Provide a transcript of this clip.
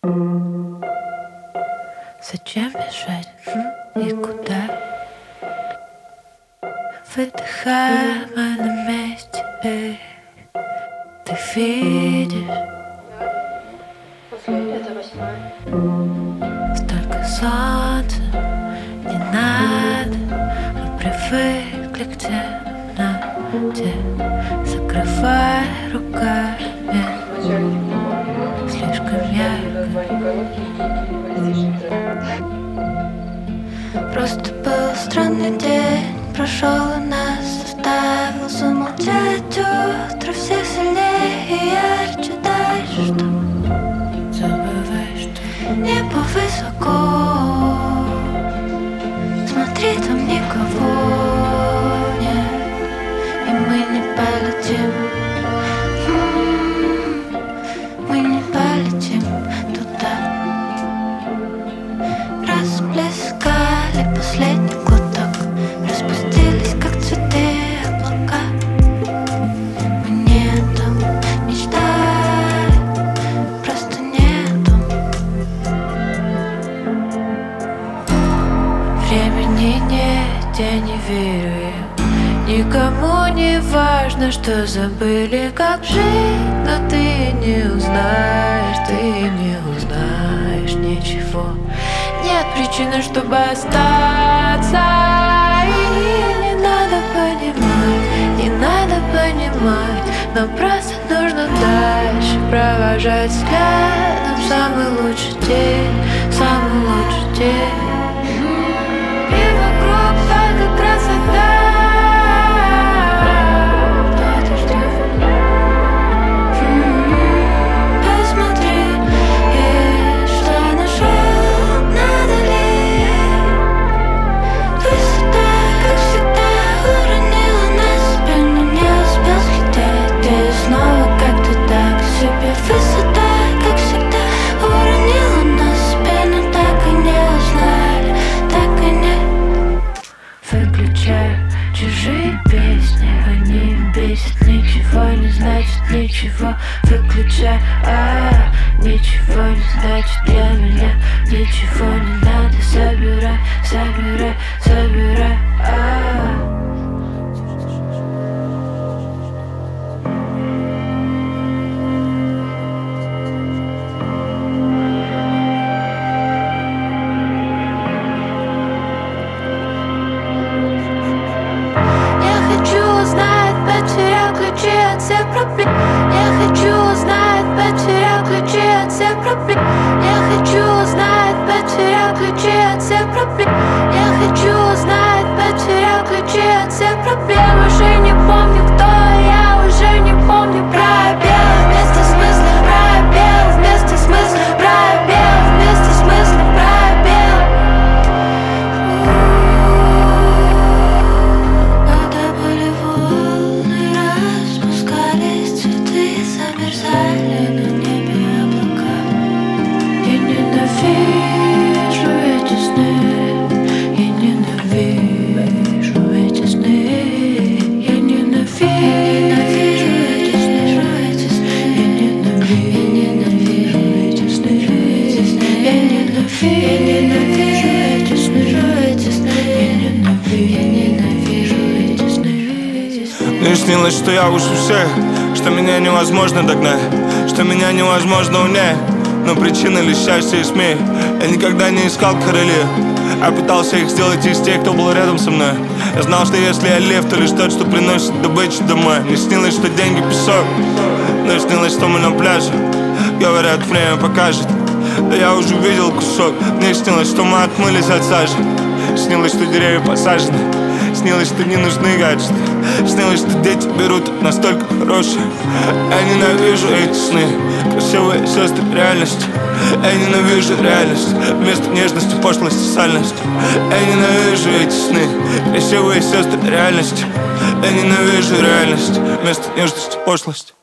Зачем бежать и куда? Выдыхаем, мы на месте, эй. Ты видишь? Это 8. Столько солнца не надо. Мы привыкли к темноте. Закрывай руками. Слишком ярко. Просто был странный день, прошел и нас заставил замолчать. Утро всех сильнее и ярче. Дальше что? Забывай, что небо высоко. Смотри, там никого нет, и мы не полетим. Мы не полетим туда. Расплескали последний глоток, распустились, как цветы, облака. Мы не там мечтали, просто нету. Времени нет, я не верю. Никому не важно, что забыли, как жить. Но ты не узнаешь ничего. Нет причины, чтобы остаться. И не надо понимать, но просто нужно дальше провожать взглядом самый лучший день. И вокруг только красота. Чужие песни, они бесят. Ничего не значит, ничего. Выключай, ничего не значит для меня. Ничего не надо, собирай. Потерял ключи от всех проблем. Я хочу узнать, потерял ключи от всех проблем. Я хочу узнать, потерял ключи от всех проблем. Я хочу узнать, потерял ключи от всех проблем. Уже не помню, кто я, уже не помню пробел. Вместо смысла пробел, вместо смысла пробел, вместо смысла пробел. Когда были волны, распускались цветы, замерзали на небе облака. Я ненавижу эти сны, я ненавижу эти сны, я ненавижу эти сны, я ненавижу эти сны, я ненавижу эти сны, я ненавижу эти сны. Мне снилось, что я выше всех, что меня невозможно догнать, что меня невозможно унять. Но причина лишь счастья и смех. Я никогда не искал королев, а пытался их сделать из тех, кто был рядом со мной. Я знал, что если я лев, то лишь тот, что приносит добычу домой. Мне снилось, что деньги песок, но снилось, что мы на пляже. Говорят, время покажет, да я уже видел кусок. Мне снилось, что мы отмылись от сажи. Снилось, что деревья посажены. Снилось, что не нужны гаджеты. Снилось, что дети берут настолько хорошие. Я ненавижу эти сны, красивые сестры реальности. Я ненавижу реальность, вместо нежности пошлость и сальность. Я ненавижу эти сны, красивые сестры реальности. Я ненавижу реальность, вместо нежности пошлость.